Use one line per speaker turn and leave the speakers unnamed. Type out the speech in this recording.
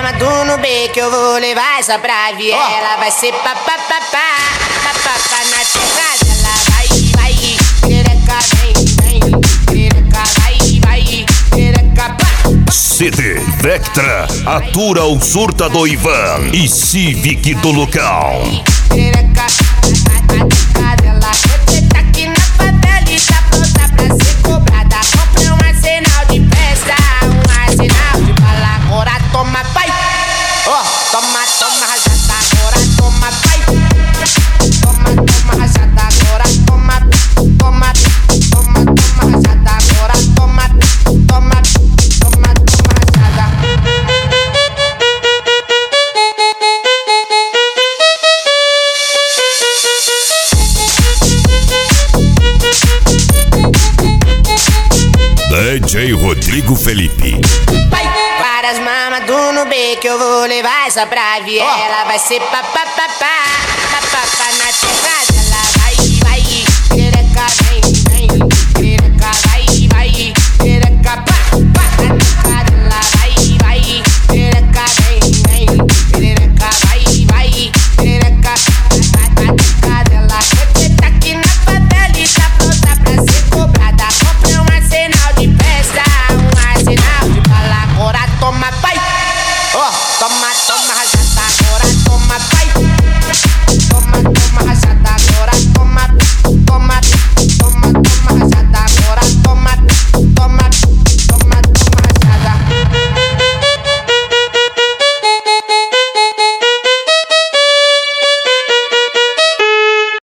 mamas do Nubê que eu vou levar essa pra viela. Vai ser papapá, papapá na pegada. Ela vai, perereca, vem, perereca, vai, perereca, pá.
CD Vectra, atura o surta do Ivan e Civic do local.
Perereca, ela tá aqui na favela e tá pronta pra ser cobrada. Comprei um arsenal de festa, um arsenal de bala. Agora toma, pai. Toma, rajada. Agora toma, pai. Toma, rajada. Agora toma, rajada. Agora toma, rajada.
DJ Rodrigo Felipe.
Para as mamas do Nubê que eu vou levar essa pra viela. Vai ser papapá, papapá